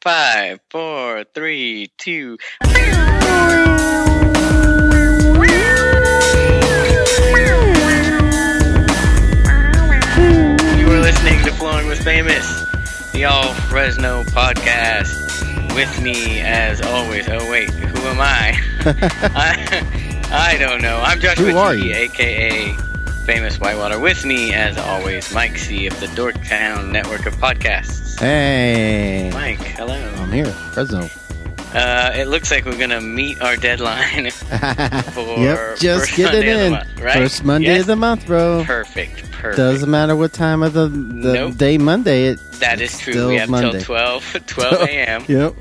5, 4, 3, 2. Listening to Flowing with Famous, the All Fresno podcast. With me, as always. Oh wait, who am I? I don't know. I'm Joshua T, aka Famous Whitewater. With me, as always, Mike C of the Dorktown Network of Podcasts. Hey, Mike. Hello. I'm here, Fresno. It looks like we're gonna meet our deadline for just first get Monday it in. Of the month, right? First Monday of the month, bro. Perfect. Doesn't matter what time of the day Monday. That is true. We have Monday. Till 12 a.m. Yep.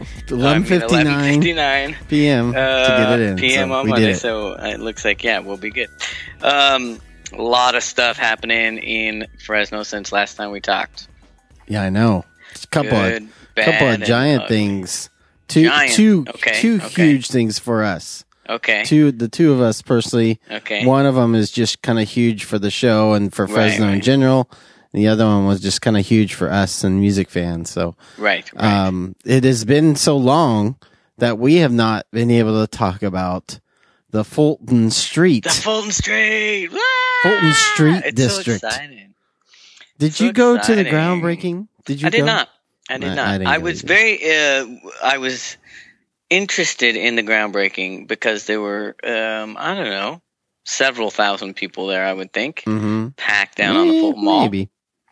11:59 p.m. to get it in. p.m. So on Monday, so it looks like, we'll be good. A lot of stuff happening in Fresno since last time we talked. Yeah, I know. It's a couple of giant things. Two huge things for us. Okay. The two of us personally. Okay. One of them is just kind of huge for the show and for Fresno in general. And the other one was just kind of huge for us and music fans. So right. It has been so long that we have not been able to talk about the Fulton Street. The Fulton Street. Fulton Street it's District. So exciting. Did you go to the groundbreaking? Did you? I did not. I was I was interested in the groundbreaking because there were, I don't know, several thousand people there, I would think, packed down on the Fulton Mall. Maybe.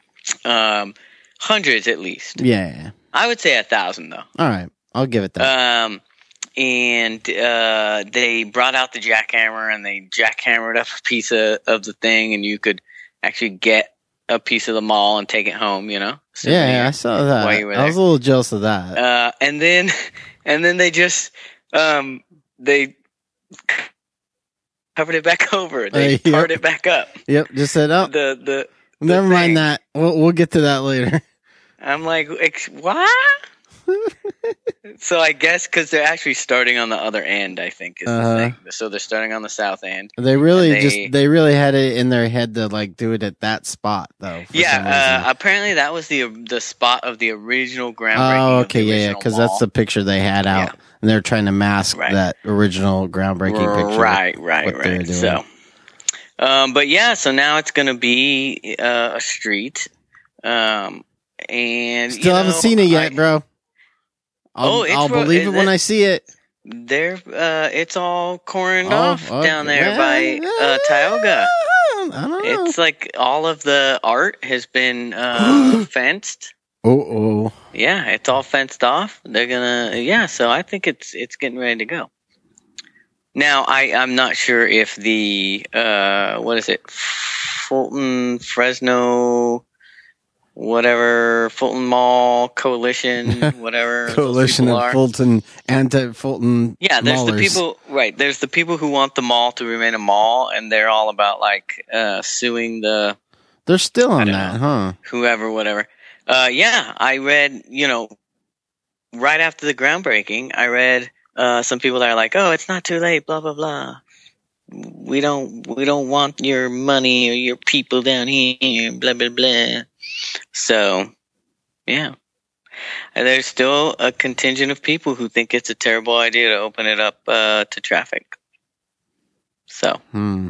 Hundreds at least. Yeah. I would say 1,000 though. All right. I'll give it that. And they brought out the jackhammer and they jackhammered up a piece of the thing, and you could actually get a piece of the mall and take it home, you know? Yeah, I saw that. While you were there. I was a little jealous of that. And then they just they covered it back over. They tarred it back up. Yep, just said, oh, the never thing. mind that. We'll get to that later. I'm like, what? So I guess because they're actually starting on the other end, I think is the thing. So they're starting on the south end. They really had it in their head to like do it at that spot though. Apparently that was the spot of the original groundbreaking. Oh, okay, because that's the picture they had out, and they're trying to mask that original groundbreaking picture. Right. So, so now it's going to be a street, and still haven't seen it yet, bro. I'll believe it when I see it. It's all cornered off down there by Tioga. I don't know. It's like all of the art has been fenced. Oh. Yeah, it's all fenced off. They're gonna. So I think it's getting ready to go. Now I'm not sure if the what is it, Fulton Fresno. Whatever, Fulton Mall Coalition, whatever. Coalition of Fulton, anti-Fulton. Yeah, there's Maulers. the people, right. There's the people who want the mall to remain a mall, and they're all about like suing the. They're still on that, huh? Whoever, whatever. I read, right after the groundbreaking, I read some people that are like, "Oh, it's not too late," blah blah blah. We don't want your money or your people down here, blah blah blah. So, yeah. And there's still a contingent of people who think it's a terrible idea to open it up to traffic. So,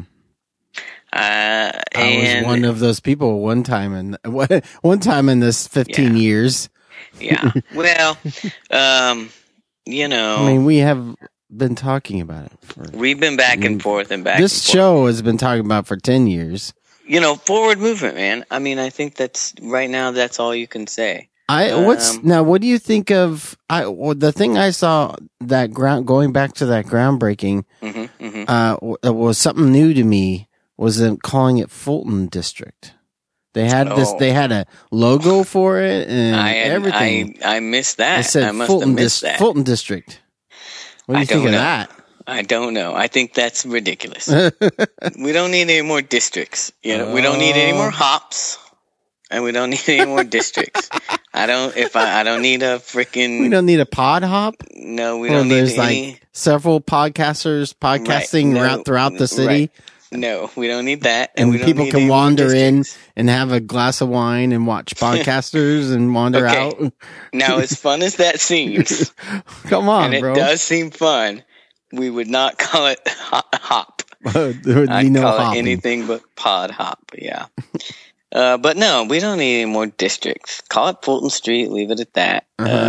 I was one of those people one time in this 15 years. Yeah. Well, I mean, we have been talking about it. We've been back and forth and back. This show has been talking about for 10 years. Forward movement, man. I mean, I think that's right now. That's all you can say. What do you think of the thing I saw that going back to that groundbreaking? Was something new to me. Was them calling it Fulton District? They had They had a logo for it and everything. I missed that. It said I must Fulton, have missed that. Fulton District. What do you think of that? I don't know. I think that's ridiculous. We don't need any more districts. We don't need any more hops, and we don't need any more districts. I don't need a freaking. We don't need a pod hop. No, we don't need any. There's like several podcasters podcasting throughout the city. No, we don't need that. And we don't people need can any more wander in districts. and have a glass of wine and watch podcasters and wander Okay. out. Now, as fun as that seems, Come on, and it bro. does seem fun, we would not call it hop. There would be I'd no call hopping. it anything but pod hop, yeah. But no, we don't need any more districts. Call it Fulton Street, leave it at that.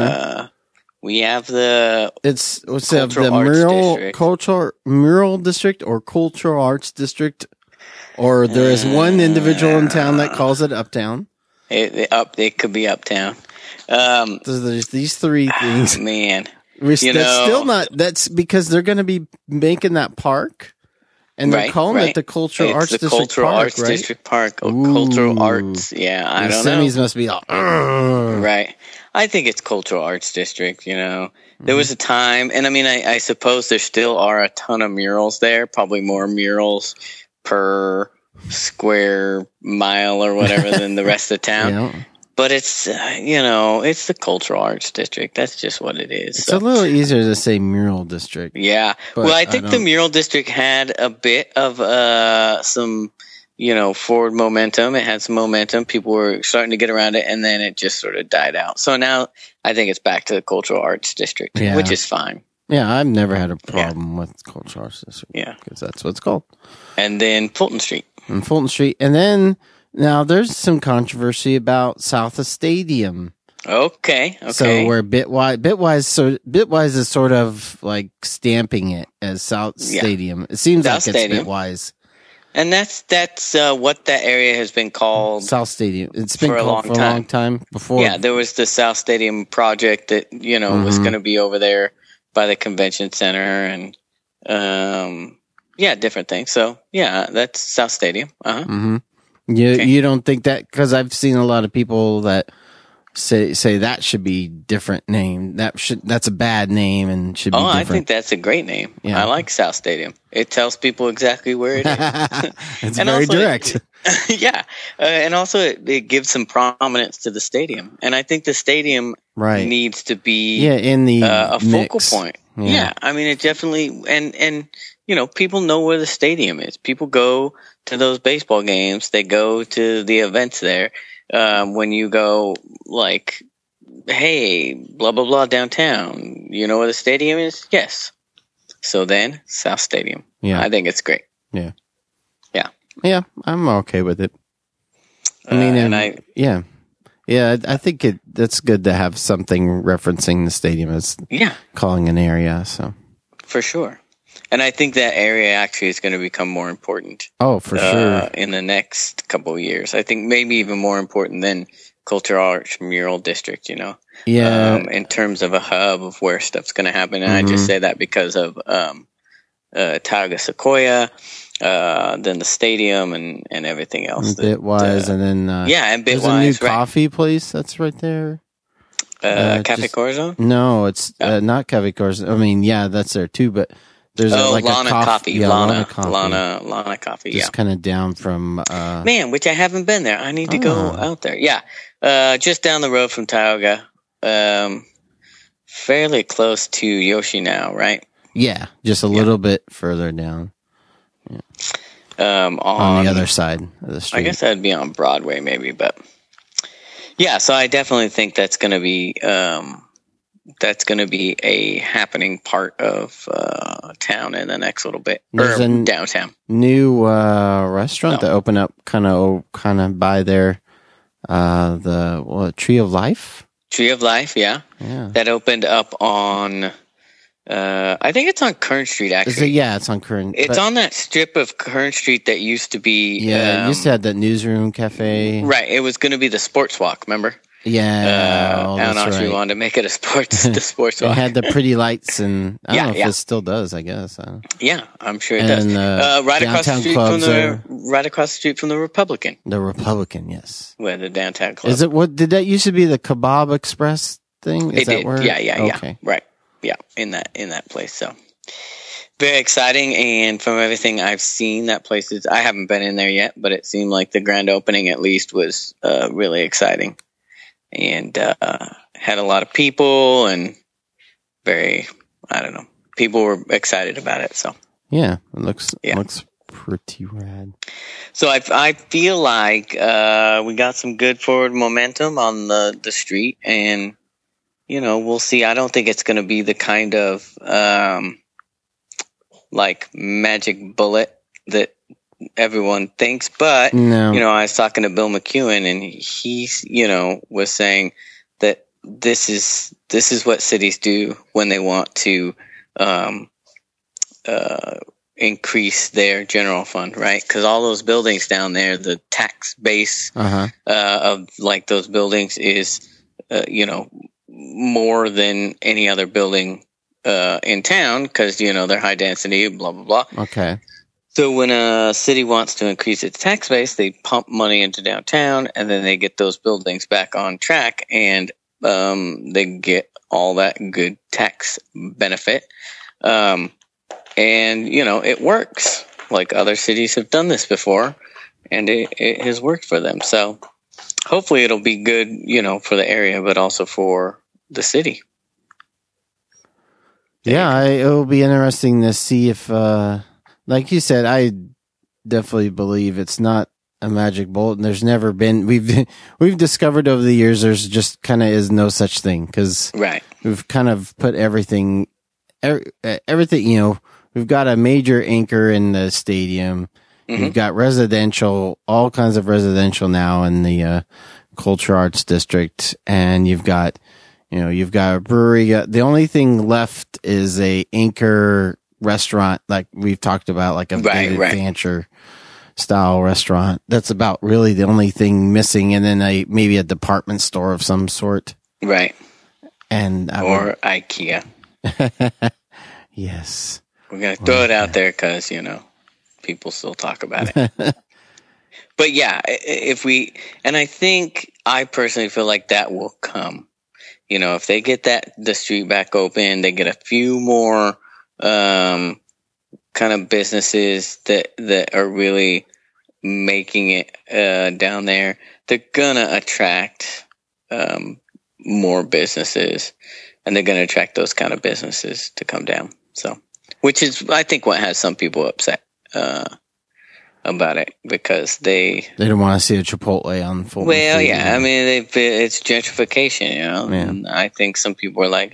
We have the It's what's Cultural the Arts mural district or cultural arts district, or there is one individual in town that calls it Uptown. It could be Uptown. So there's these three things. Man, Still not. That's because they're going to be making that park, and they're calling it the Cultural Arts District Cultural Park, Arts right? District Park. Or Cultural Arts. Yeah, I don't know. Semis must be all right. I think it's Cultural Arts District. There was a time, and I mean, I suppose there still are a ton of murals there. Probably more murals per square mile or whatever than the rest of town. Yeah. But it's it's the Cultural Arts District. That's just what it is. It's a little easier to say mural district. Yeah. Well, I think the mural district had a bit of some forward momentum. It had some momentum. People were starting to get around it, and then it just sort of died out. So now I think it's back to the Cultural Arts District, which is fine. Yeah, I've never had a problem with Cultural Arts District. Yeah. Because that's what it's called. And then Fulton Street. And Fulton Street. And then, now there's some controversy about South of Stadium. Okay. So where Bitwise is sort of like stamping it as South Stadium. It seems South like it's Stadium. Bitwise. And that's what that area has been called. South Stadium. It's been for a called long for a long time before. Yeah, there was the South Stadium project that was going to be over there by the convention center and different things. So yeah, that's South Stadium. You don't think that, because I've seen a lot of people that say that should be different name. That's a bad name and should be different. I think that's a great name. Yeah. I like South Stadium. It tells people exactly where it is. It's very direct. Yeah. And also it gives some prominence to the stadium. And I think the stadium needs to be in the a mix. focal point. Yeah. I mean, it definitely, and people know where the stadium is. People go to those baseball games. They go to the events there. When you go like, hey, blah, blah, blah, downtown, you know where the stadium is? Yes. So then, South Stadium. Yeah. I think it's great. Yeah. Yeah. Yeah, I'm okay with it. I mean, I think that's good to have something referencing the stadium as calling an area. So for sure. And I think that area actually is going to become more important. Oh, for sure. In the next couple of years. I think maybe even more important than Cultural Arts Mural District, Yeah. In terms of a hub of where stuff's going to happen. And I just say that because of Tioga Sequoia, then the stadium and everything else. Bitwise, and then... and Bitwise. There's a new coffee place that's right there. Cafe Corazon? No, it's not Cafe Corazon. I mean, yeah, that's there too, but... There's Lana a Coffee. Yeah, Lana Coffee. Coffee. Just kind of down from man, which I haven't been there. I need to go out there. Yeah, just down the road from Tioga, fairly close to Yoshi now, right? Yeah, just a little bit further down. Yeah. On the other side of the street. I guess that'd be on Broadway, maybe, but yeah. So I definitely think that's going to be a happening part of town in the next little bit, or downtown. New restaurant that opened up kind of by there. The Tree of Life. Tree of Life, yeah. That opened up on. I think it's on Kern Street. Actually, it's on Kern. It's on that strip of Kern Street that used to be. Yeah, it used to have that newsroom cafe. Right. It was going to be the Sports Walk. Remember? Yeah, I don't know if you wanted to make it the sports walk. It had the pretty lights, and I don't know if it still does. I guess. Yeah, I'm sure it does. Right across the street from the Republican. The Republican, yes. Where the downtown club. Is it? What did that used to be? The Kebab Express thing? It did. Yeah. Okay. Right. Yeah, in that place. So very exciting, and from everything I've seen, that place is. I haven't been in there yet, but it seemed like the grand opening at least was really exciting. And had a lot of people, and people were excited about it. So yeah, it looks pretty rad. So I feel like we got some good forward momentum on the street, and we'll see. I don't think it's going to be the kind of like magic bullet that everyone thinks, but No. I was talking to Bill McEwen, and he's was saying that this is what cities do when they want to increase their general fund, right? Because all those buildings down there, the tax base of like those buildings is more than any other building in town, because they're high density, blah blah blah. Okay. So when a city wants to increase its tax base, they pump money into downtown, and then they get those buildings back on track, and they get all that good tax benefit. And it works. Like, other cities have done this before, and it has worked for them. So hopefully it'll be good, for the area, but also for the city. Yeah, it'll be interesting to see if, like you said, I definitely believe it's not a magic bullet. And there's never been, we've discovered over the years there's just kind of is no such thing, because we've kind of put everything, we've got a major anchor in the stadium. Mm-hmm. We've got residential, all kinds of residential now in the Culture Arts District, and you've got a brewery. The only thing left is a anchor restaurant, like we've talked about, like a David Fancher style restaurant. That's about really the only thing missing, and then maybe a department store of some sort. Right. And IKEA. Yes. We're going to throw it out there because, people still talk about it. But yeah, and I personally feel like that will come. If they get the street back open, they get a few more kind of businesses that are really making it down there, they're gonna attract more businesses, and they're gonna attract those kind of businesses to come down. So, which is, I think, what has some people upset about it, because they don't want to see a Chipotle on Fulton Well, Street, yeah, I mean, it's gentrification, Yeah. And I think some people are like,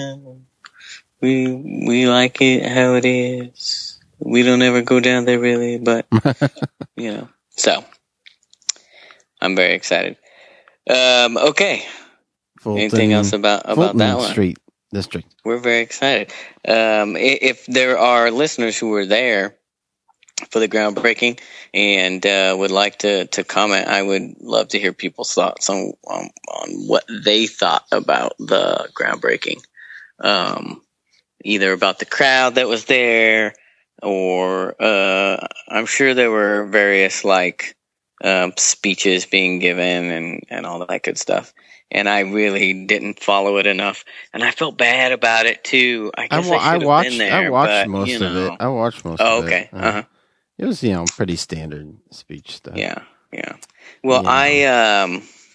we like it how it is. We don't ever go down there really, but So I'm very excited. Okay. Fulton, anything else about Fulton that one? Street District. We're very excited. If there are listeners who were there for the groundbreaking and would like to comment, I would love to hear people's thoughts on what they thought about the groundbreaking. Either about the crowd that was there, or I'm sure there were various speeches being given and all that good stuff. And I really didn't follow it enough, and I felt bad about it too. I guess I should have been there. I watched most of it. I watched most of it. Oh, okay. It was, pretty standard speech stuff. Yeah. Well, I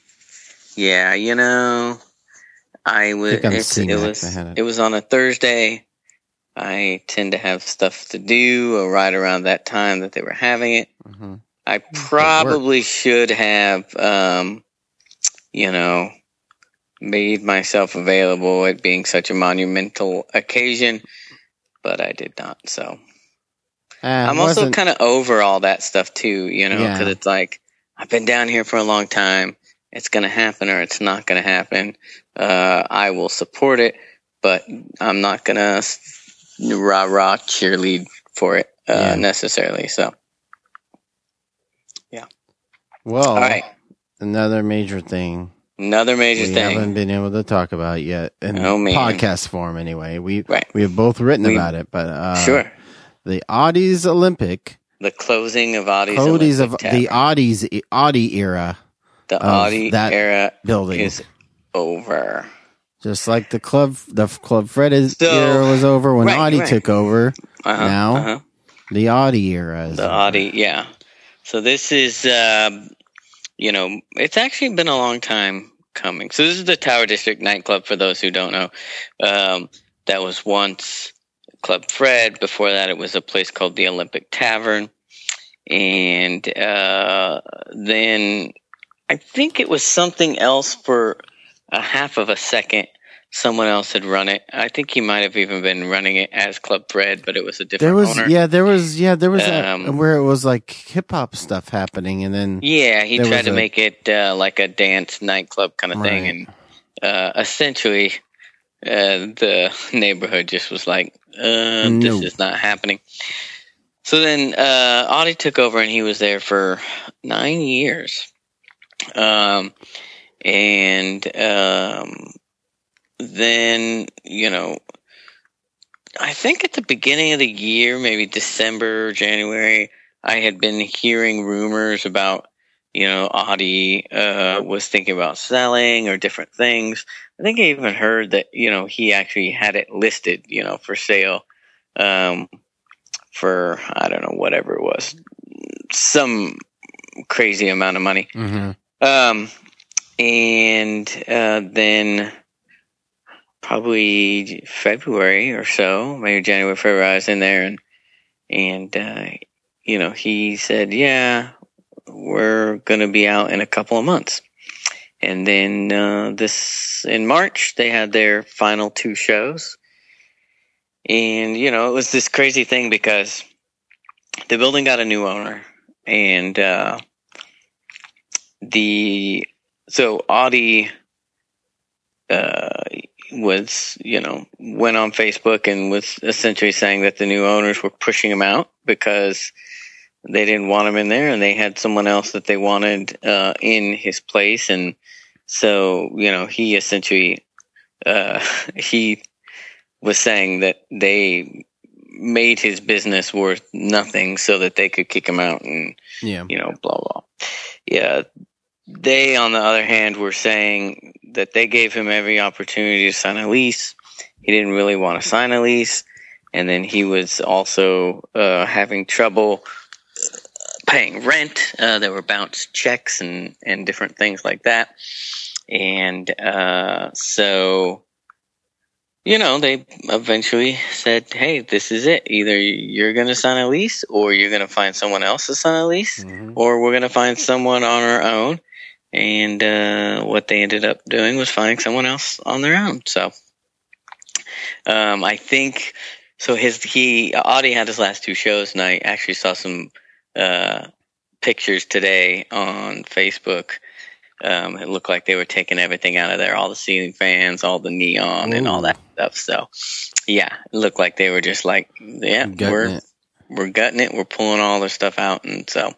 it was on a Thursday. I tend to have stuff to do right around that time that they were having it. Mm-hmm. I probably should have, made myself available, it being such a monumental occasion, but I did not. So I'm also kind of over all that stuff too, because it's like, I've been down here for a long time. It's going to happen or it's not going to happen. I will support it, but I'm not going to rah-rah cheerlead for it necessarily. So, yeah. Well, all right. Another major thing we haven't been able to talk about yet in podcast form anyway. We have both written about it, but sure. The Audi's Olympic, the closing of Audi's Olympic Tavern. The Audi era. The Audi era building is over. Just like the Club Fred era was over when Audi took over. Now the Audi era is over. Audi, yeah. So this is it's actually been a long time coming. So this is the Tower District nightclub, for those who don't know. That was once Club Fred. Before that, it was a place called the Olympic Tavern. And then I think it was something else for a half of a second. Someone else had run it. I think he might have even been running it as Club Fred, but it was a different owner. There was that, where it was like hip hop stuff happening, and then he tried to make it like a dance nightclub kind of thing, and essentially the neighborhood just was like, this is not happening. So then Audie took over, and he was there for 9 years. Then, I think at the beginning of the year, maybe December, January, I had been hearing rumors about, Audie was thinking about selling or different things. I think I even heard that, he actually had it listed, for sale for, I don't know, whatever it was, some crazy amount of money. Mm-hmm. Then probably February or so, maybe January, February, I was in there, and he said, yeah, we're going to be out in a couple of months. And then in March, they had their final 2 shows. And, it was this crazy thing because the building got a new owner, and so Audie was, went on Facebook and was essentially saying that the new owners were pushing him out because they didn't want him in there, and they had someone else that they wanted in his place. And so, he essentially he was saying that they made his business worth nothing so that they could kick him out and blah blah. Yeah. They, on the other hand, were saying that they gave him every opportunity to sign a lease. He didn't really want to sign a lease. And then he was also having trouble paying rent. There were bounced checks and different things like that. And so, they eventually said, hey, this is it. Either you're going to sign a lease, or you're going to find someone else to sign a lease, or we're going to find someone on our own. And what they ended up doing was finding someone else on their own. So I think Audie had his last 2 shows, and I actually saw some pictures today on Facebook. It looked like they were taking everything out of there, all the ceiling fans, all the neon, and all that stuff. So yeah, it looked like they were just like, we're gutting it. We're pulling all their stuff out. And so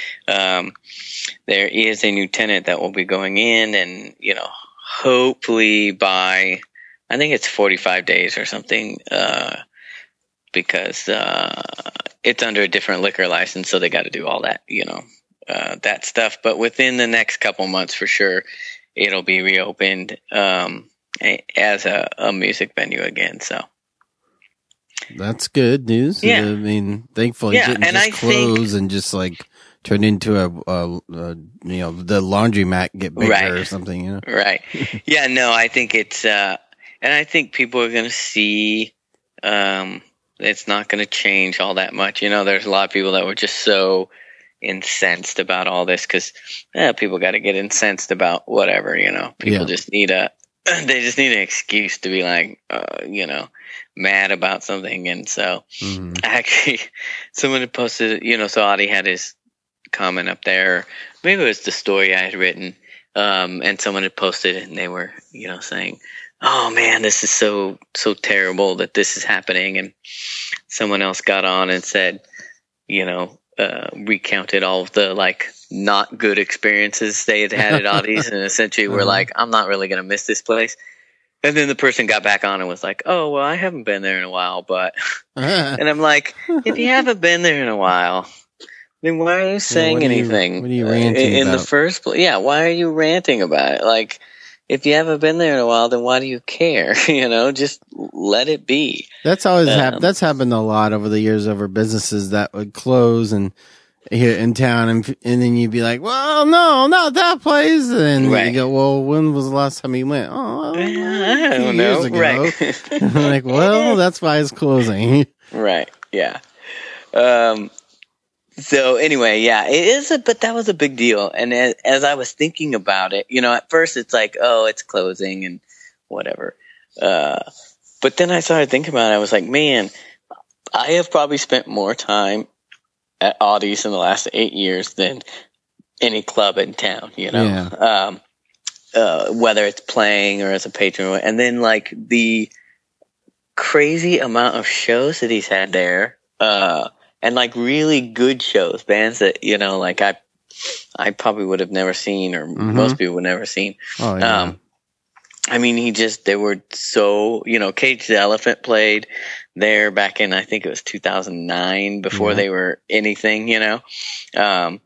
there is a new tenant that will be going in, and, hopefully by, I think it's 45 days or something, because it's under a different liquor license, so they got to do all that, that stuff. But within the next couple months, for sure, it'll be reopened as a music venue again. So that's good news. Yeah. I mean, thankfully, it didn't just close and just like turn into the laundromat get bigger or something. Right. Yeah. No, I think it's and I think people are going to see. It's not going to change all that much. There's a lot of people that were just so incensed about all this because people got to get incensed about whatever. People just need they just need an excuse to be like, mad about something. And so actually someone had posted, so Audie had his comment up there. Maybe it was the story I had written. And someone had posted it, and they were, saying, oh man, this is so terrible that this is happening. And someone else got on and said, recounted all of the like not good experiences they had at Audie's, and essentially were like, I'm not really going to miss this place. And then the person got back on and was like, oh, well, I haven't been there in a while, but, and I'm like, if you haven't been there in a while, then why are you saying anything? What are you ranting in about? the first place? Yeah. Why are you ranting about it? Like, if you haven't been there in a while, then why do you care? Just let it be. That's always happened. That's happened a lot over the years over businesses that would close and here in town, and then you'd be like, well, no, not that place. And you go, well, when was the last time you went? Oh, I don't know. Years ago. Right. I'm like, well, that's why it's closing. Right. Yeah. So anyway, yeah, it is, but that was a big deal. And as I was thinking about it, at first it's like, oh, it's closing and whatever. But then I started thinking about it. I was like, man, I have probably spent more time at Audie's in the last 8 years than any club in town, Yeah. Whether it's playing or as a patron. And then like the crazy amount of shows that he's had there, and like really good shows, bands that, like I probably would have never seen, or most people would never seen. Oh, yeah. I mean, they were so, Cage the Elephant played there back in, I think it was 2009, before they were anything, and,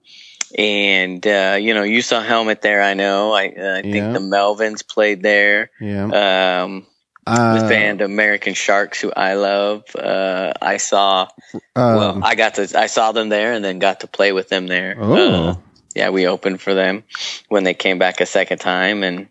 you saw Helmet there, I know. I think the Melvins played there. Yeah. This band American Sharks, who I love. I saw them there and then got to play with them there. Oh. Yeah, we opened for them when they came back a second time, and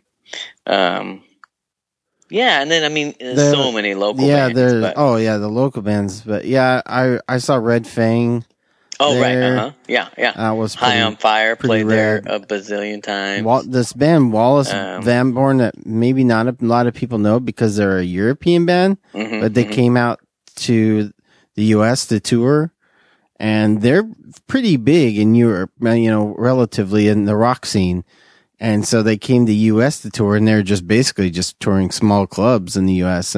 and then I mean, so many local bands. The local bands. But yeah, I saw Red Fang. Oh, there. right. Yeah. Was High on Fire, played rare. there a bazillion times. This band, Wallace Van Born, that maybe not a lot of people know because they're a European band, but they came out to the U.S. to tour, and they're pretty big in Europe, relatively in the rock scene. And so they came to U.S. to tour, and they're just basically just touring small clubs in the U.S.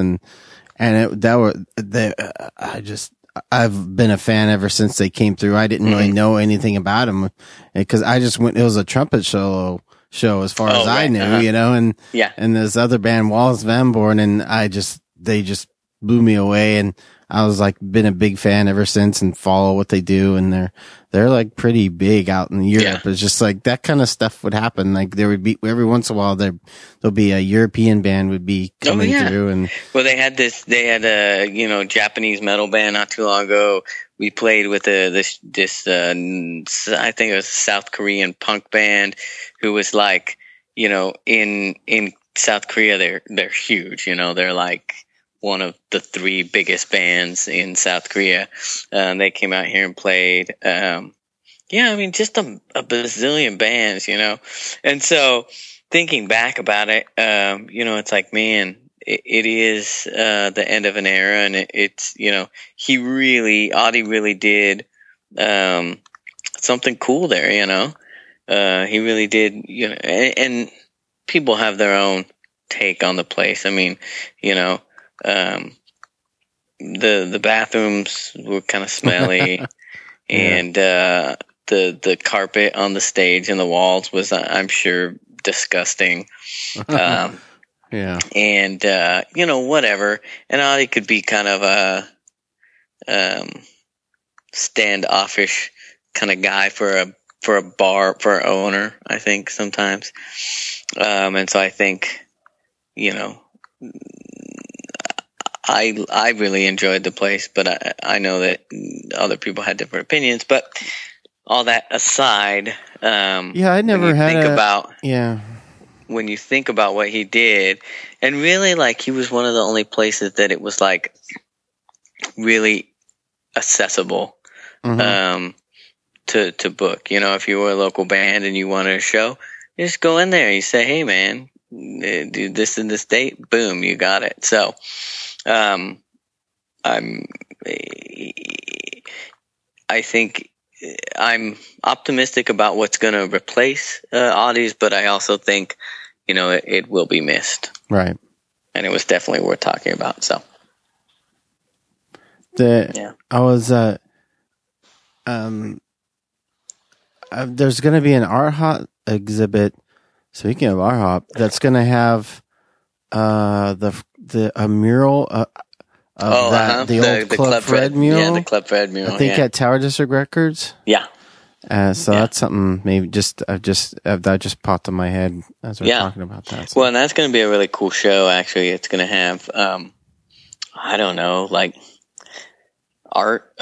I've been a fan ever since they came through. I didn't really know anything about them because I just went. It was a trumpet solo show as far as I knew, and this other band, Wallace Van Born, and they just blew me away, and I was like been a big fan ever since and follow what they do, and they're like pretty big out in Europe. It's just like that kind of stuff would happen. Like there would be every once in a while there'll be a European band would be coming through, and they had a Japanese metal band not too long ago. We played with this I think it was a South Korean punk band who was like, in South Korea they're huge, they're like one of the 3 biggest bands in South Korea. They came out here and played. I mean, just a bazillion bands, And so thinking back about it, it's like, man, it is the end of an era, and it's, Audie really did something cool there, he really did, and people have their own take on the place. I mean, the bathrooms were kind of smelly, and the carpet on the stage and the walls was, I'm sure, disgusting. And whatever. And Audie could be kind of a standoffish kind of guy for a bar, for an owner, I think, sometimes. And so I think, I really enjoyed the place, but I know that other people had different opinions. But all that aside, when you think about what he did, and really, like, he was one of the only places that it was like really accessible to book. If you were a local band and you wanted a show, you just go in there. You say, "Hey, man, do this in this date." Boom, you got it. So. I think I'm optimistic about what's going to replace Audie's, but I also think, it will be missed. Right. And it was definitely worth talking about. So. I was, there's going to be an Art Hop exhibit. Speaking of Art Hop, that's going to have a mural of the old Club Fred mural. Yeah, the Club Fred mural. I think at Tower District Records. Yeah. So that's something maybe that just popped in my head as we're talking about that. So. Well, and that's going to be a really cool show. Actually, it's going to have I don't know, like art,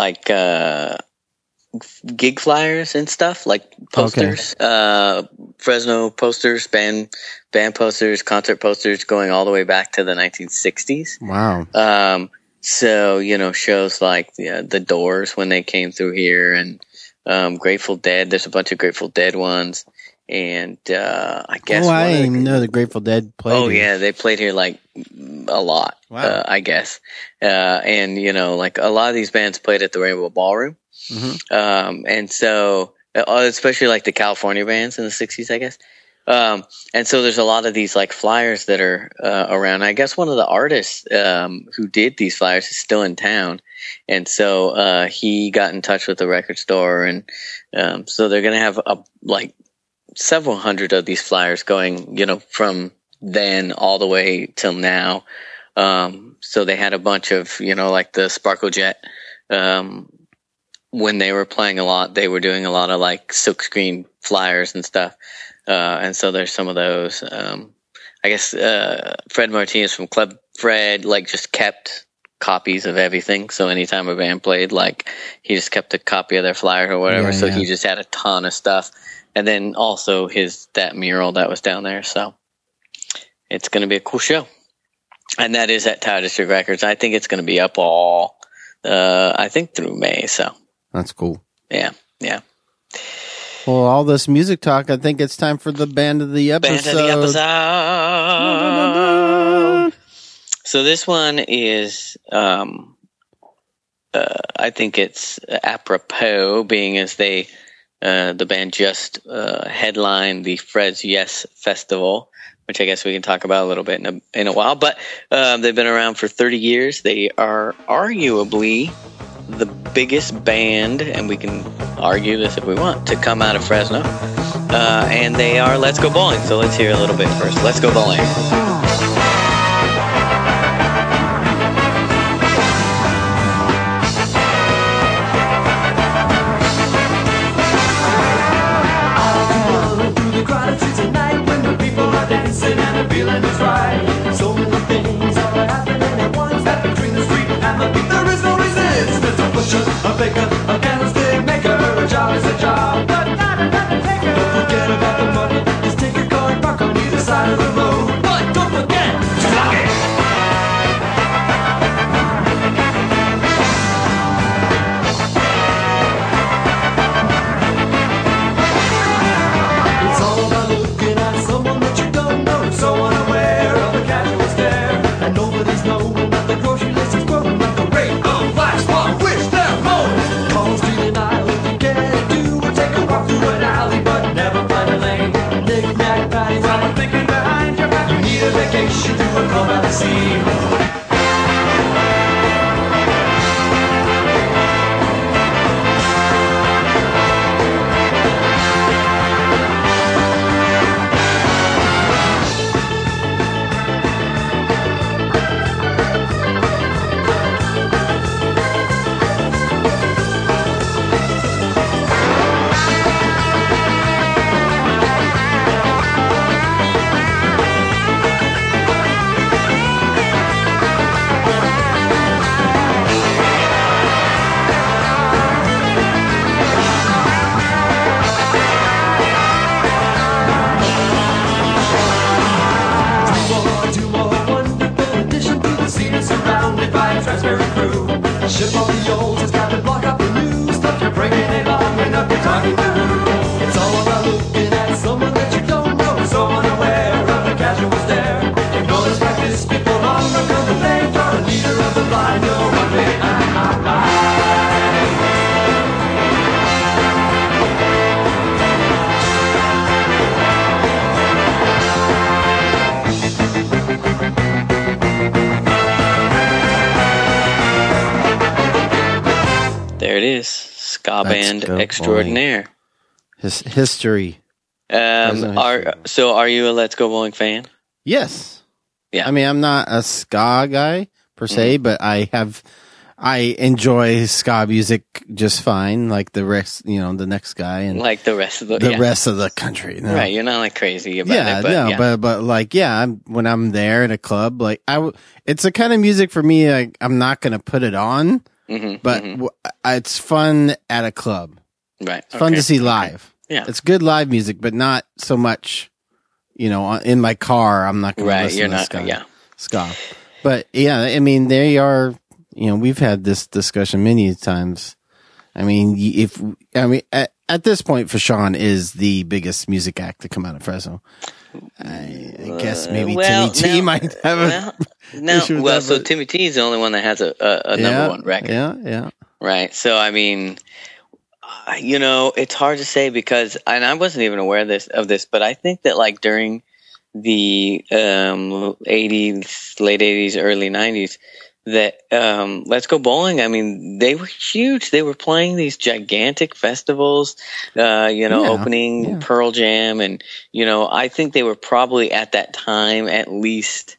gig flyers and stuff, like posters, Fresno posters, band posters, concert posters, going all the way back to the 1960s. Wow. So shows like the Doors when they came through here, and Grateful Dead. There's a bunch of Grateful Dead ones. And I guess. Oh, I didn't even know the Grateful Dead played. Oh, yeah, they played here like a lot. Wow. I guess. And like a lot of these bands played at the Rainbow Ballroom. Mm-hmm. And so, especially like the California bands in the 60s, I guess. And so there's a lot of these like flyers that are around. I guess one of the artists who did these flyers is still in town. And so he got in touch with the record store, and so they're going to have like several hundred of these flyers going, from then all the way till now. So they had a bunch of, like the Sparkle Jet. When they were playing a lot, they were doing a lot of like silkscreen flyers and stuff. And so there's some of those. I guess Fred Martinez from Club Fred like just kept copies of everything. So anytime a band played, like he just kept a copy of their flyer or whatever. Yeah, so yeah. he just had a ton of stuff. And then also that mural that was down there. So it's going to be a cool show. And that is at Tower District Records. I think it's going to be up all, I think through May. So that's cool. Yeah. Well, all this music talk, I think it's time for the band of the episode. So this one is, I think it's apropos, being as the band just headlined the Fred's Yes Festival, which I guess we can talk about a little bit in a while. But they've been around for 30 years. They are arguably the biggest band, and we can argue this if we want, to come out of Fresno. And they are Let's Go Bowling. So let's hear a little bit first. Let's Go Bowling. Feeling is right. So many things are happening at once. That between the street and the beat there is no resistance. A butcher, a baker, a candlestick maker. A job is a job, but not another taker. Don't forget about the money. Just take your car and park on either side of the road. But don't forget to lock it. It's all about looking at someone that you don't know. So unaware of the casual stare, and nobody's knowing that the grocery list is growing like the rate of flash walk, which they're mowing. Call street and aisle if you can do, or take a walk through an alley, but never find a lane. Knick-knack, paddywhack, I'm thinking behind your back. You need a vacation to a club at the sea. Ship on the old has got to block up the new stuff. You're bringing it on when up you're talking to. It's all about looking at someone that you don't know. So unaware of the casual stare. Ignore this practice, people long ago the blame. You're a leader of the blind, no one way. There it is. Ska band extraordinaire. His history. Are you a Let's Go Bowling fan? Yes. Yeah. I mean, I'm not a ska guy per se, but I enjoy ska music just fine, like the rest, the next guy, and like the rest of the rest of the country. No. Right, you're not like crazy about it. But like, when I'm there in a club, like it's the kind of music for me. Like, I'm not gonna put it on, but it's fun at a club. Right, it's fun to see live. Yeah, it's good live music, but not so much. In my car, I'm not gonna listen to ska. But yeah, I mean, they are. We've had this discussion many times. I mean, at this point, Fashawn is the biggest music act to come out of Fresno. I guess maybe Timmy T might have issue with that, so Timmy T is the only one that has a number one record. Yeah. Right. So, I mean, it's hard to say because, and I wasn't even aware of this, but I think that like during the 80s, late 80s, early 90s, that Let's Go Bowling, I mean, they were huge. They were playing these gigantic festivals, opening Pearl Jam. And, I think they were probably at that time at least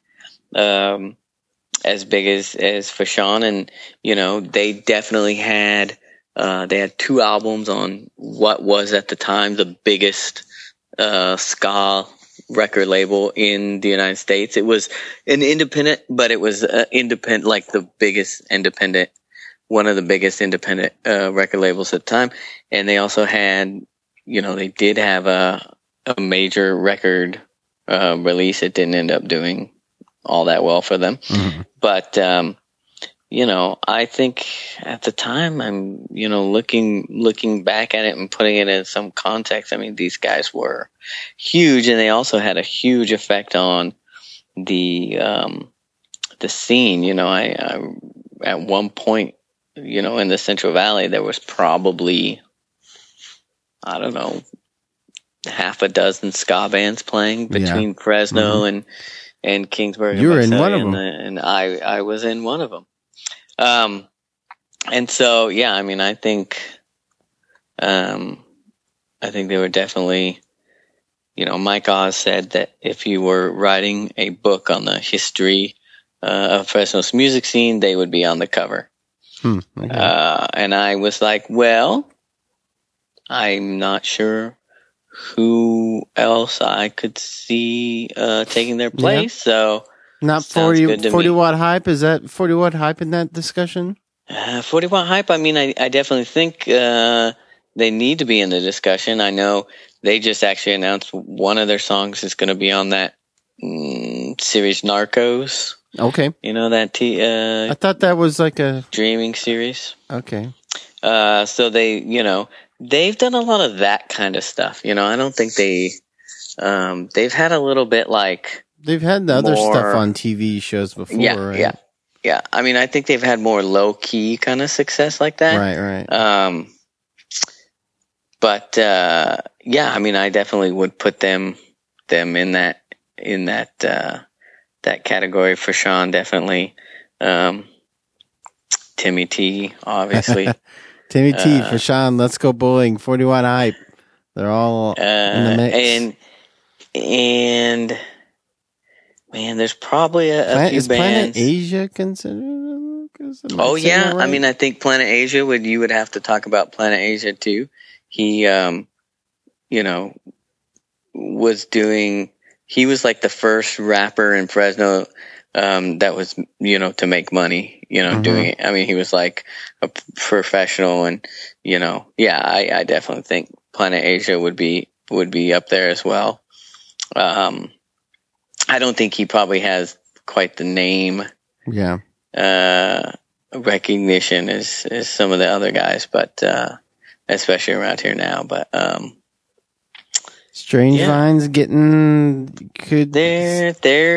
as big as Fashawn. And, they definitely had they had 2 albums on what was at the time the biggest ska record label in the United States. It was an independent, but it was independent, like the biggest independent, one of the biggest independent record labels at the time. And they also had, they did have a major record release. It didn't end up doing all that well for them. Mm-hmm. But, I think at the time I'm, looking back at it and putting it in some context. I mean, these guys were huge, and they also had a huge effect on the scene. I at one point, in the Central Valley, there was probably, I don't know, half a dozen ska bands playing between Fresno and Kingsburg. You were in one of them, and I was in one of them. And so, I mean, I think they were definitely, Mike Oz said that if you were writing a book on the history of Fresno's music scene, they would be on the cover. Okay. And I was like, well, I'm not sure who else I could see taking their place. So. Not 40 watt hype. Is that 40 watt hype in that discussion? 40 watt hype. I mean, I definitely think they need to be in the discussion. I know they just actually announced one of their songs is going to be on that series Narcos. Okay. That I thought that was like a streaming series. Okay. So they, they've done a lot of that kind of stuff. I don't think they've had a little bit like. They've had the other stuff on TV shows before, right? Yeah. I mean, I think they've had more low key kind of success like that. Right. But I mean, I definitely would put them in that category. For Sean, definitely. Timmy T, obviously. Timmy T, for Sean, Let's Go Bowling, 40 watt hype. They're all in the mix. And man, there's probably a few is bands. Planet Asia considered? Oh yeah, right? I mean, I think Planet Asia you would have to talk about Planet Asia too. He, he was like the first rapper in Fresno, that was, to make money, doing it. I mean, he was like a professional and, I definitely think Planet Asia would be up there as well. I don't think he probably has quite the name, recognition as some of the other guys, but especially around here now. But Strange Vines getting good. They're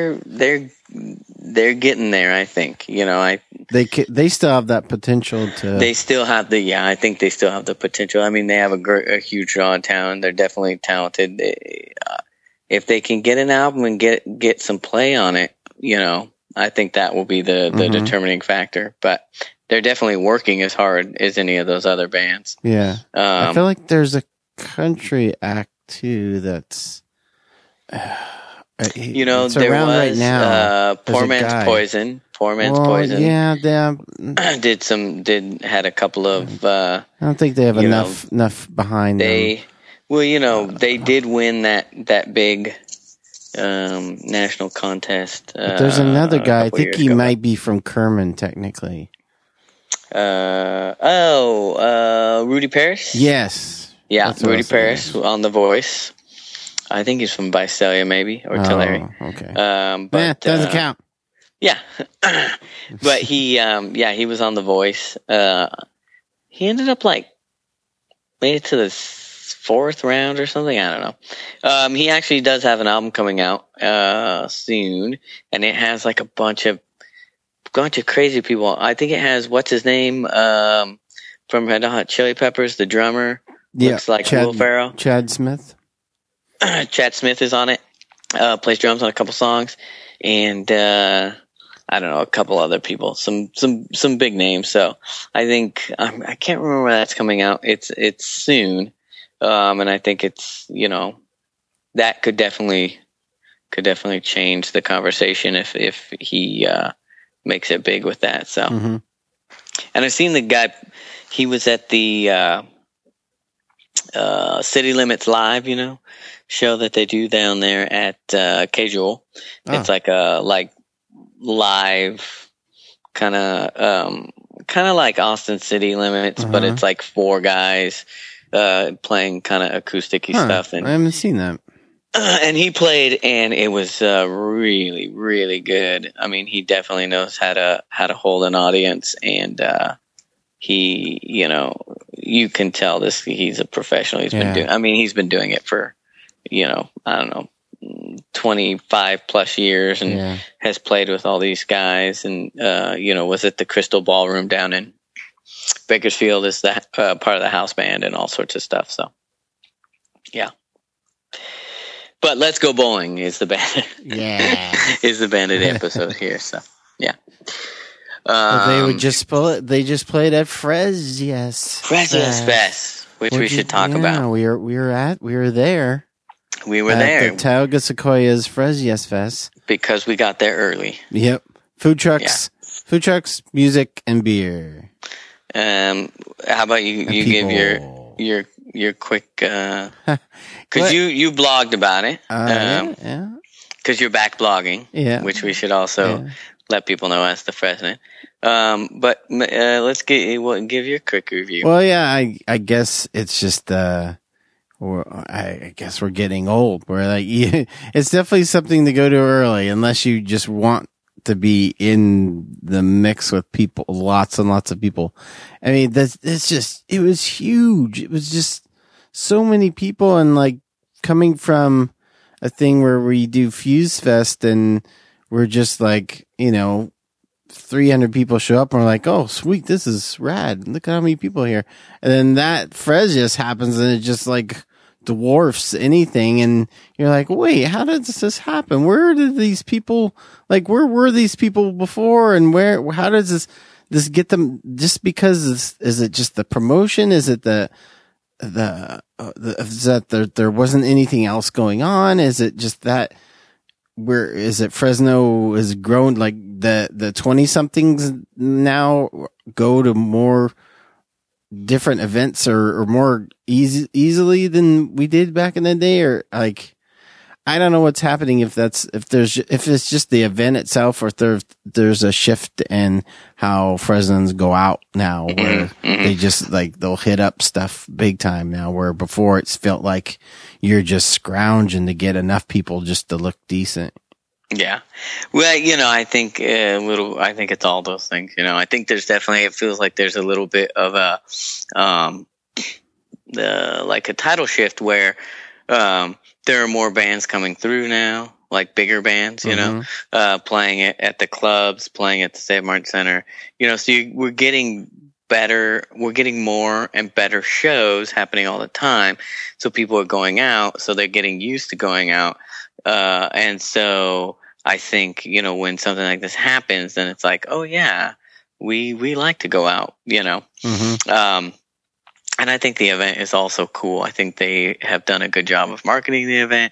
getting there. I think they still have that potential to. They still have I think they still have the potential. I mean, they have a huge draw in town. They're definitely talented. If they can get an album and get some play on it, I think that will be the determining factor. But they're definitely working as hard as any of those other bands. Yeah. I feel like there's a country act too that's it's there around was right now. Poor Man's Poison. Poor Man's Poison. Yeah, they had a couple of I don't think they have enough behind them. Well, they did win that big national contest. But there's another guy. I think he might be from Kerman, technically. Rudy Parrish? Yes. Yeah, Rudy Parrish on The Voice. I think he's from Visalia, maybe, or Tulare. Okay. But doesn't count. Yeah. But he was on The Voice. he ended up like made it to the fourth round or something. I don't know. He actually does have an album coming out soon, and it has like a bunch of crazy people. I think it has what's his name from Red Hot Chili Peppers, the drummer. Yeah, looks like Will Ferrell. Chad Smith. Chad Smith is on it. Plays drums on a couple songs, and I don't know, a couple other people, some big names. So I think I can't remember where that's coming out. It's soon, and I think it's that could definitely change the conversation if he makes it big with that. So, and I've seen the guy. He was at the City Limits Live, show that they do down there at Casual. Oh. It's like a live kind of like Austin City Limits, but it's like four guys playing kind of acoustic-y stuff. And I haven't seen that. And he played, and it was really, really good. I mean, he definitely knows how to hold an audience, and he, you can tell he's a professional. He's been doing it for, I don't know, 25 plus years, and has played with all these guys, and was at the Crystal Ballroom down in Bakersfield as that part of the house band and all sorts of stuff. So, yeah. But Let's Go Bowling is the band. Is the bandit episode here. So, yeah. They just played at Fresias Fest, which we should talk about. We were there. We were there. The Tioga Sequoias Fresias Fest. Because we got there early. Yep. Food trucks, music, and beer. How about you give your quick, cause you blogged about it. Cause you're back blogging. Yeah. Which we should also let people know as the president. But let's give you a quick review. Well, yeah, I guess it's just, I guess we're getting old. We're like, it's definitely something to go to early, unless you just want to be in the mix with people, lots and lots of people. I mean, it was huge. It was just so many people, and like coming from a thing where we do Fuse Fest and we're just like, 300 people show up and we're like, oh, sweet, this is rad. Look at how many people are here. And then that Fresias happens and it just like dwarfs anything. And you're like, wait, how did this happen? Where did these people, where were these people before? And how does this get them? Just because is it just the promotion? Is it is that there wasn't anything else going on? Is it just that? Where is it? Fresno has grown, like the 20 somethings now go to more different events or more easily than we did back in the day, or like, I don't know what's happening, if it's just the event itself, or if there's a shift in how Fresnans go out now, where they just they'll hit up stuff big time now, where before it's felt like you're just scrounging to get enough people just to look decent. Yeah. Well, I think I think it's all those things, I think there's definitely, it feels like there's a little bit of a tidal shift where there are more bands coming through now, like bigger bands, playing it at the clubs, playing at the Save Mart Center, so we're getting better, we're getting more and better shows happening all the time. So people are going out, so they're getting used to going out. And so I think, when something like this happens, then it's like, oh yeah, we like to go out, and I think the event is also cool. I think they have done a good job of marketing the event.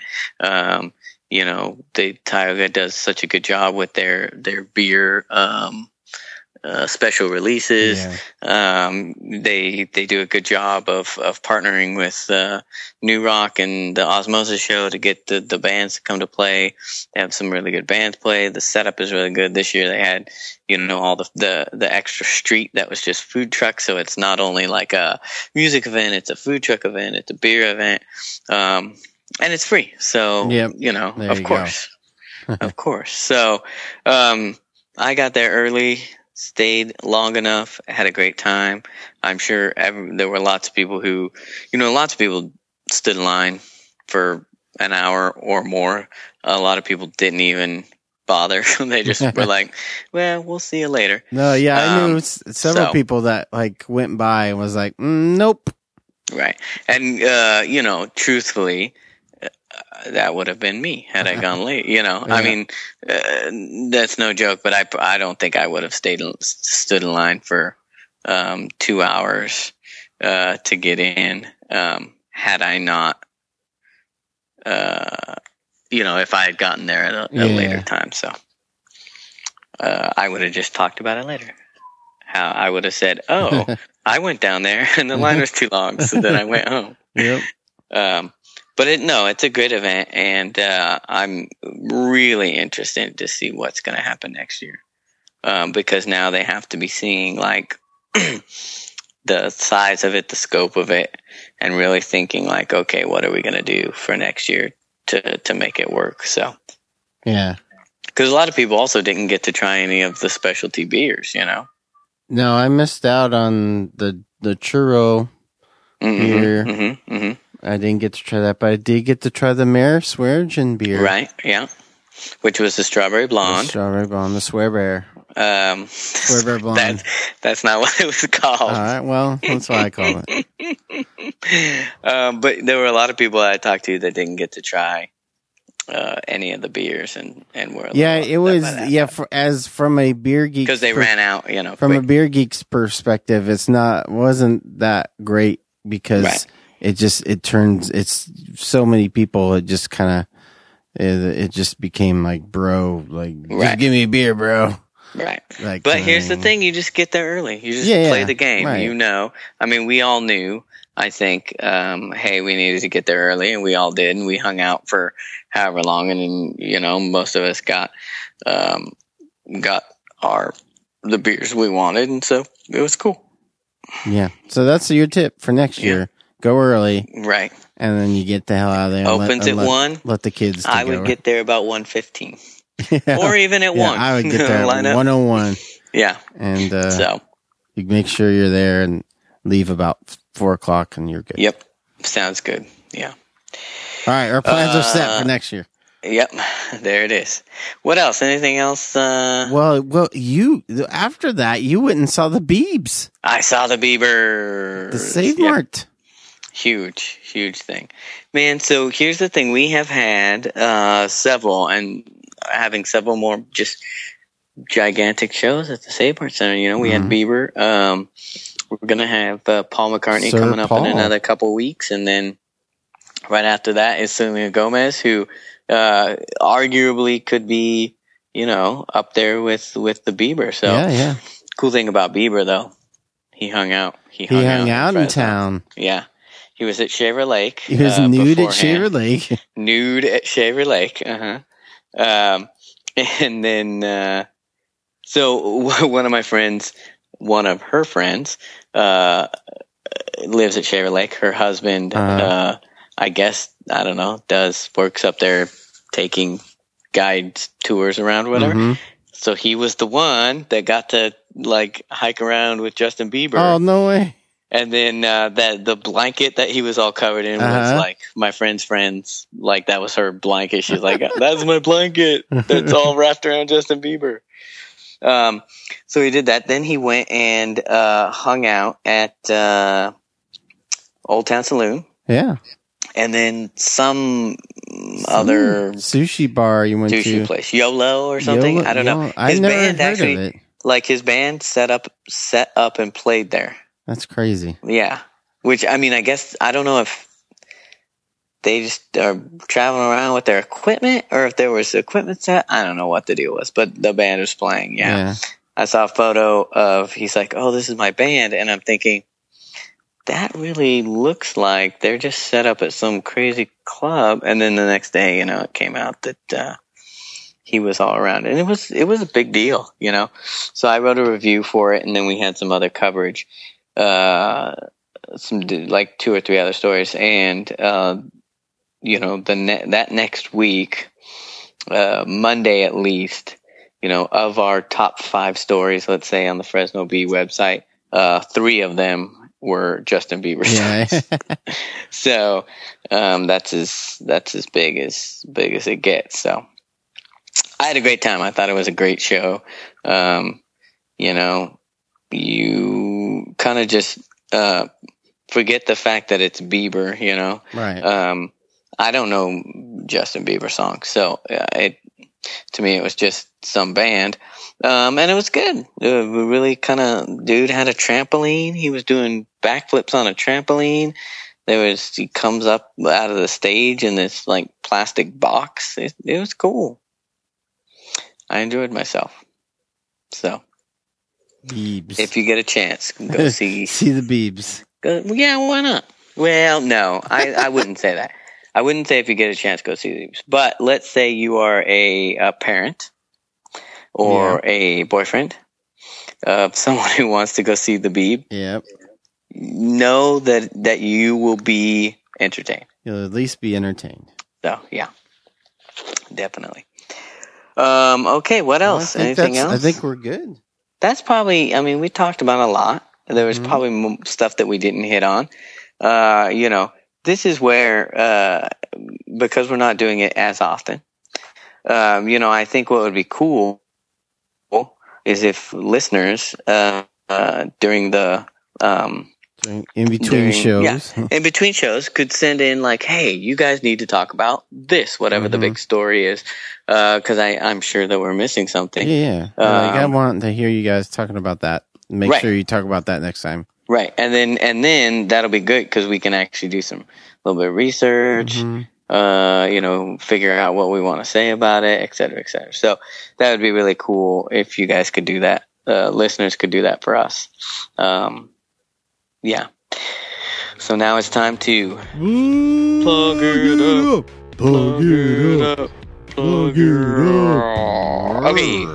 Tioga does such a good job with their beer, special releases. They do a good job of partnering with New Rock and the Osmosis show to get the bands to come to play. They have some really good bands play. The setup is really good. This year they had, all the extra street that was just food trucks. So it's not only like a music event, it's a food truck event, it's a beer event. And it's free. So, of course. Of course. So, I got there early. stayed long enough, had a great time. I'm sure there were lots of people who, lots of people stood in line for an hour or more. A lot of people didn't even bother. They just were like, well, we'll see you later. No, yeah, I knew several people that like went by and was like, nope. Right. And, truthfully, that would have been me had I gone late, Yeah. I mean, that's no joke, but I don't think I would have stood in line for 2 hours to get in had I not, if I had gotten there at a later time. So I would have just talked about it later. How I would have said, oh, I went down there and the line was too long, so then I went home. Yep. But it's a good event, and I'm really interested to see what's going to happen next year. Because now they have to be seeing like the size of it, the scope of it, and really thinking like, okay, what are we going to do for next year to make it work? So, yeah, because a lot of people also didn't get to try any of the specialty beers, No, I missed out on the churro beer. I didn't get to try that, but I did get to try the Mare Sweargen beer. Right, yeah. Which was the strawberry blonde. The Swear Bear. Swear Bear blonde. That's not what it was called. All right, well, that's what I call it. But there were a lot of people I talked to that didn't get to try any of the beers and were it was from a beer geek, because they ran out, from quick. A beer geek's perspective, wasn't that great because it's so many people, it just kind of it just became like, bro, like, just give me a beer, bro. Right. But here's the thing, you just get there early. You just play the game. Right. I mean, we all knew, I think, hey, we needed to get there early, and we all did, and we hung out for however long, and then, most of us got the beers we wanted, and so it was cool. Yeah. So that's your tip for next year. Go early. Right. And then you get the hell out of there. Opens at 1. Let the kids I would get there about 1:15. Or even at 1. I would get there at 1:01. Yeah. And so you make sure you're there and leave about 4:00 and you're good. Yep. Sounds good. Yeah. All right. Our plans are set for next year. Yep. There it is. What else? Anything else? Well, you, after that, you went and saw the Biebs. I saw the Bieber. The Save Mart. Huge thing. Man, so here's the thing. We have had several, and having several more just gigantic shows at the Save Mart Center. We had Bieber. We're going to have Paul McCartney coming up in another couple weeks, and then right after that is Selena Gomez, who arguably could be, up there with the Bieber. So yeah. Cool thing about Bieber, though, he hung out. He hung out in town. Yeah. He was at Shaver Lake. He was nude at Shaver Lake. Nude at Shaver Lake. And then, so one of her friends, lives at Shaver Lake. Her husband, I guess, I don't know, works up there taking guide tours around, whatever. Mm-hmm. So he was the one that got to hike around with Justin Bieber. Oh, no way. And then the blanket that he was all covered in was my friend's that was her blanket. She's like, that's my blanket that's all wrapped around Justin Bieber. So he did that. Then he went and hung out at Old Town Saloon. Yeah. And then some other sushi bar you went sushi place, YOLO or something. I don't know. I never heard of it. His band set up and played there. That's crazy. Yeah. Which, I mean, I guess, I don't know if they just are traveling around with their equipment or if there was equipment set. I don't know what the deal was, but the band was playing. Yeah. I saw a photo of, he's like, oh, this is my band. And I'm thinking, that really looks like they're just set up at some crazy club. And then the next day, it came out that, he was all around, and it was a big deal, So I wrote a review for it, and then we had some other coverage. Some 2 or 3 other stories, and that next week, Monday at least, of our top 5 stories, let's say on the Fresno Bee website, 3 of them were Justin Bieber songs. So that's as big as it gets. So I had a great time. I thought it was a great show. You kind of just forget the fact that it's Bieber, Right. I don't know Justin Bieber songs, so to me it was just some band, and it was good. Really kind of dude had a trampoline. He was doing backflips on a trampoline. He comes up out of the stage in this like plastic box. It was cool. I enjoyed myself. So, Biebs. if you get a chance, go see the Biebs. Yeah, why not? Well, no, I wouldn't say that. I wouldn't say if you get a chance, go see the Biebs. But let's say you are a parent or a boyfriend of someone who wants to go see the Bieb. Yep. Know that you will be entertained. You'll at least be entertained. So, yeah, definitely. Okay, what else? Anything else? I think we're good. That's probably, we talked about a lot. There was probably stuff that we didn't hit on. This is where, because we're not doing it as often, I think what would be cool is if listeners, during the, in between shows. Yeah, in between shows could send in like, hey, you guys need to talk about this, whatever the big story is. Cause I'm sure that we're missing something. Yeah. I want to hear you guys talking about that. Make sure you talk about that next time. Right. And then that'll be good because we can actually do a little bit of research, figure out what we want to say about it, et cetera, et cetera. So that would be really cool if you guys could do that. Listeners could do that for us. Yeah. So now it's time to plug it up. Plug it up. Plug it up. Okay.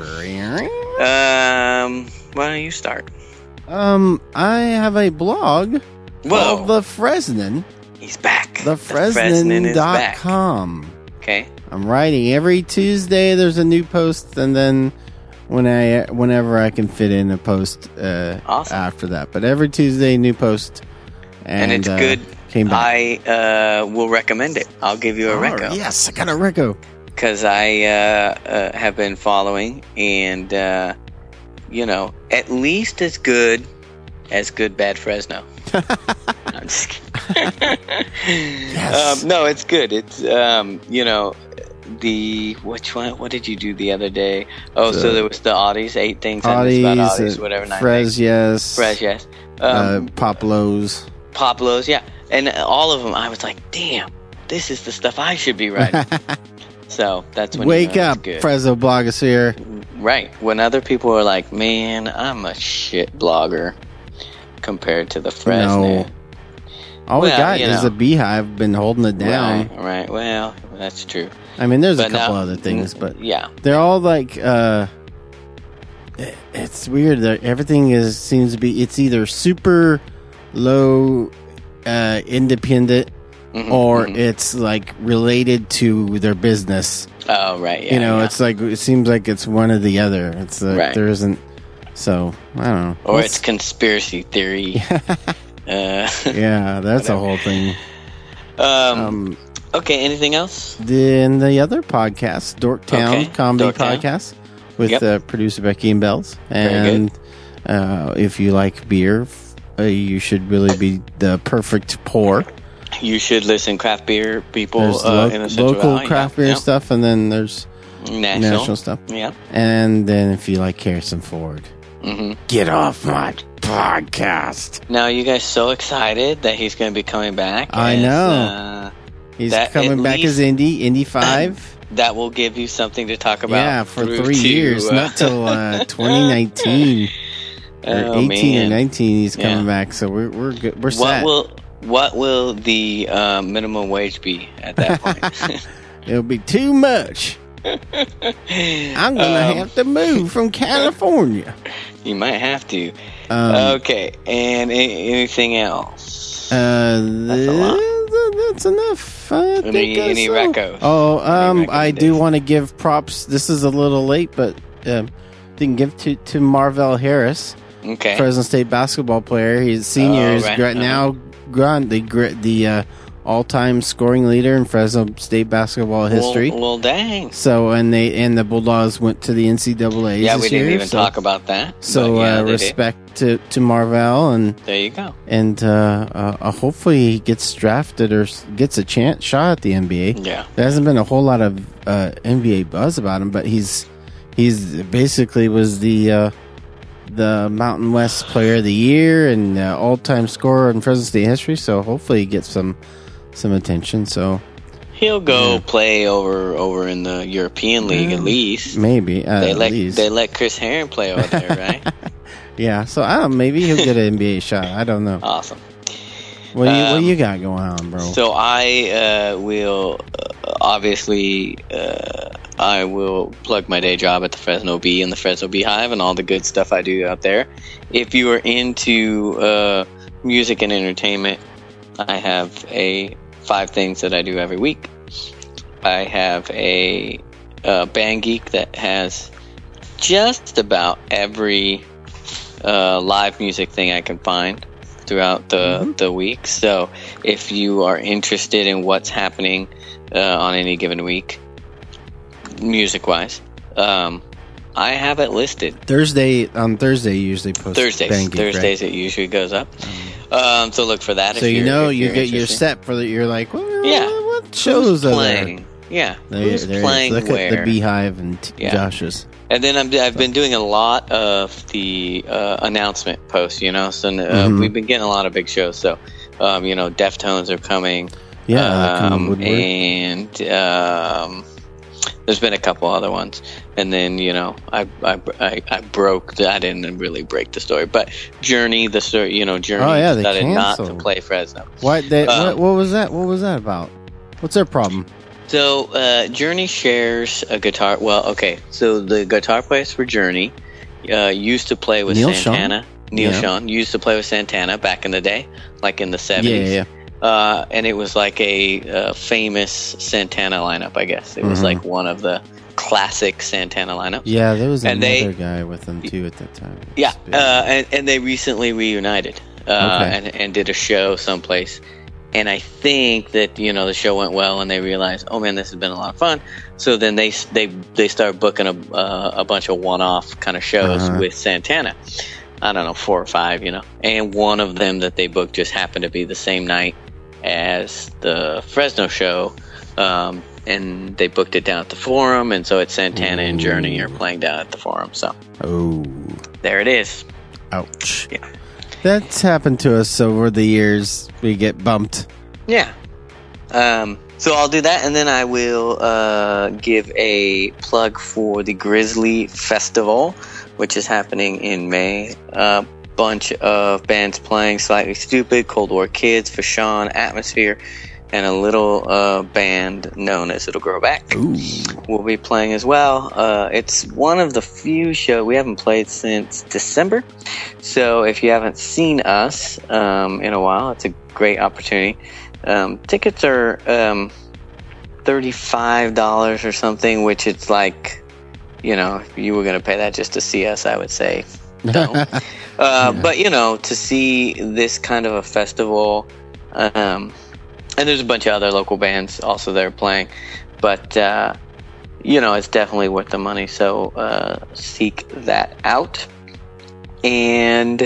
Why don't you start? I have a blog called The Fresnan. He's back. TheFresnan.com. Okay. I'm writing every Tuesday. There's a new post, and then whenever I can fit in a post awesome. After that. But every Tuesday, new post. And it's good. Came back. I will recommend it. I'll give you a reco. Yes, I got a reco. Because I have been following, and at least as good as Good Bad Fresno. I'm just kidding. Yes. No, it's good. It's which one? What did you do the other day? Oh, so there was the Audis, 8 things about Audis, whatever. Frez, yes. Poplos, yeah. And all of them, I was like, damn, this is the stuff I should be writing. So that's when wake up, Fresno blogosphere. Right. When other people are like, man, I'm a shit blogger compared to the Fresno. No. All we got is a beehive been holding it down. Right. Well, that's true. I mean, there's a couple other things, but yeah, they're all like, it's weird that everything seems to be, it's either super low, independent, or it's like related to their business. Oh, right. Yeah, it's like, it seems like it's one or the other. It's like, there isn't, so I don't know. Or it's conspiracy theory. Yeah, that's a whole thing. Okay, anything else? Then the other podcast, Dorktown Comedy Podcast, with producer Becky and Bells. And if you like beer, you should really be the perfect pour. You should listen craft beer people in the Central local Valley. Craft beer stuff, and then there's national stuff. Yeah. And then if you like Harrison Ford, get off my podcast. Now, you guys so excited that he's going to be coming back? I know. He's coming back as Indy 5. That will give you something to talk about. Yeah, for 3 years, not till 2019 or 18 or 19. He's coming back, so we're good. We're set. What will the minimum wage be at that point? It'll be too much. I'm gonna have to move from California. You might have to. Okay, and anything else? That's a lot. That's enough. Any recos? Oh, I do want to give props. This is a little late, but didn't give to Marvell Harris, Okay. Fresno State basketball player. He's senior. He's right. now the all-time scoring leader in Fresno State basketball history. Well, dang. So and the Bulldogs went to the NCAA. Yeah, this we didn't year, even talk about that. So but yeah, they respect to Marvell, and did. There you go. and hopefully he gets drafted or gets a shot at the NBA. Yeah. There hasn't been a whole lot of NBA buzz about him, but he's basically was the Mountain West Player of the Year and all-time scorer in Fresno State history. So hopefully he gets some attention. So He'll go play over in the European League at least. maybe They at they let Chris Herron play over there, right? yeah. So I don't know, maybe he'll get an NBA shot. I don't know. Awesome. What you got going on, bro? So I will obviously I will plug my day job at the Fresno Bee and the Fresno Beehive and all the good stuff I do out there. If you are into music and entertainment, I have 5 things that I do every week. I have a Band Geek that has just about every live music thing I can find throughout the week. So if you are interested in what's happening on any given week, music-wise, I have it listed. On Thursday you usually post Band Geek, Thursdays right? It usually goes up. So look for that. So if you you're get your interested. set for you're like, well, Yeah. what shows Who's are playing? Yeah, there? who's There it is. playing Look where? at the Beehive and Yeah. Josh's. And then I've been doing a lot of the announcement posts, So we've been getting a lot of big shows. So, Deftones are coming. Yeah, Woodward. And there's been a couple other ones. And then, I broke. I didn't really break the story, but Journey, Journey they decided not to canceled. play Fresno. What was that? What was that about? What's their problem? So, Journey shares a guitar. Well, okay. So the guitar players for Journey used to play with Neil Santana. Schon? Neil Yeah. Schon used to play with Santana back in the day, like in the 70s. Yeah. And it was like a famous Santana lineup, I guess. It was like one of the classic Santana lineups. Yeah, there was And another guy with them too at that time. Yeah, and they recently reunited and did a show someplace. And I think that the show went well, and they realized, oh man, this has been a lot of fun. So then they start booking a bunch of one-off kind of shows with Santana. I don't know, 4 or 5, And one of them that they booked just happened to be the same night as the Fresno show, and they booked it down at the Forum, and so it's Santana and Journey are playing down at the Forum. So there it is. Ouch. Yeah. That's happened to us over the years. We get bumped. Yeah. So I'll do that, and then I will give a plug for the Grizzly Festival, which is happening in May. A bunch of bands playing: Slightly Stupid, Cold War Kids, Fashawn, Atmosphere, and a little band known as It'll Grow Back. Ooh. Will be playing as well. It's one of the few shows we haven't played since December. So if you haven't seen us in a while, it's a great opportunity. Tickets are $35 or something, which it's like, if you were going to pay that just to see us, I would say no. But, to see this kind of a festival, and there's a bunch of other local bands also there playing, but it's definitely worth the money. So seek that out. And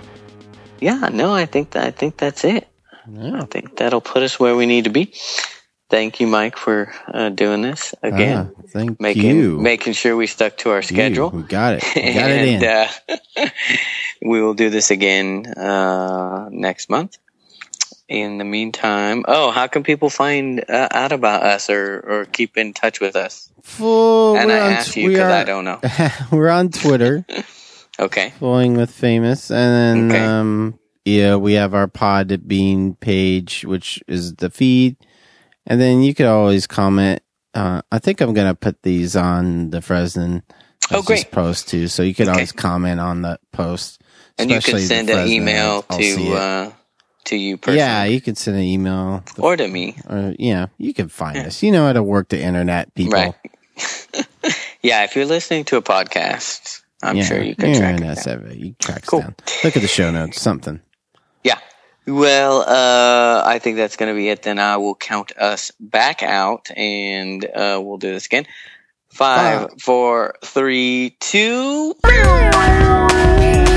I think that's it. Yeah. I think that'll put us where we need to be. Thank you, Mike, for doing this again. Thank you. Making sure we stuck to our schedule. We got it. We got it in. We will do this again next month. In the meantime, how can people find out about us or keep in touch with us? And I asked you because I don't know. We're on Twitter. Okay. Flowing with Famous. And then, we have our Podbean page, which is the feed. And then you could always comment. I think I'm going to put these on the Fresno great. post too. So you could always comment on the post. And you can send an email to you personally. Yeah, you can send an email. Or to me. Or, you can find us. You know how to work the internet, people. Right. Yeah, if you're listening to a podcast, I'm sure you can track it down. You track it down. Look at the show notes, something. Yeah. Well, I think that's going to be it. Then I will count us back out, and we'll do this again. 5, 4, 3, 2.